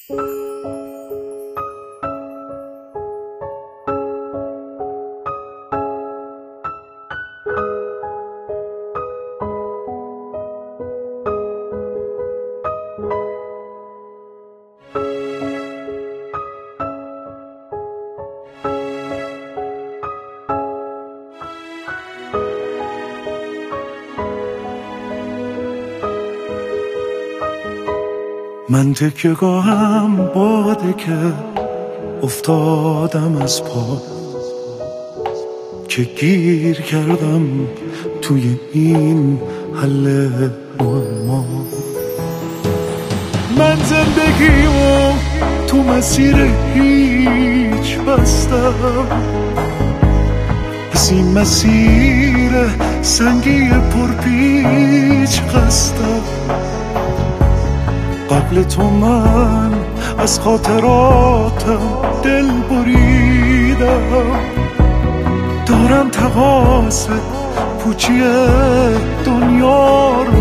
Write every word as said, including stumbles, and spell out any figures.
من تکیه گاهم باده که افتادم از پا، که گیر کردم توی این حل معما. من زندگیمو تو مسیر هیچ بستم، از این مسیر سنگی پرپیچ قصدم. قبل تو من از خاطراتم دل بریدم، دارم تقاص پوچی دنیا رو